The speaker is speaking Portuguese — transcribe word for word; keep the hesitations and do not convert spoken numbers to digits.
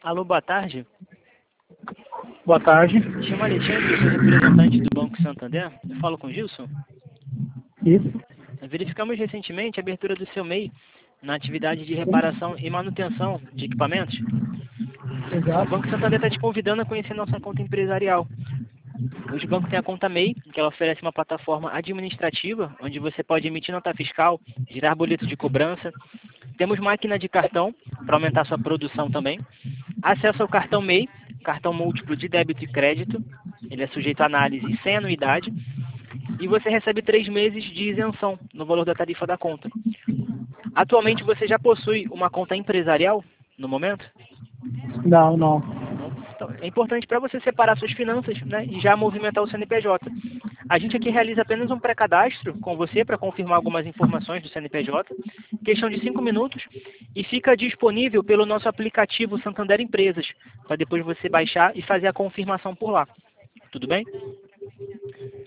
Alô, boa tarde. Boa tarde. Chama Alexandre, eu sou representante do Banco Santander. Eu falo com o Gilson. Isso. Verificamos recentemente a abertura do seu M E I na atividade de reparação e manutenção de equipamentos. O Exato. Banco Santander está te convidando a conhecer nossa conta empresarial. Hoje o banco tem a conta M E I, que ela oferece uma plataforma administrativa, onde você pode emitir nota fiscal, gerar boleto de cobrança. Temos máquina de cartão, para aumentar sua produção também. Acesso ao cartão M E I, cartão múltiplo de débito e crédito. Ele é sujeito a análise sem anuidade. E você recebe três meses de isenção no valor da tarifa da conta. Atualmente você já possui uma conta empresarial, no momento? Não, não. Então, é importante para você separar suas finanças, né, e já movimentar o C N P J. A gente aqui realiza apenas um pré-cadastro com você para confirmar algumas informações do C N P J, questão de cinco minutos, e fica disponível pelo nosso aplicativo Santander Empresas, para depois você baixar e fazer a confirmação por lá. Tudo bem?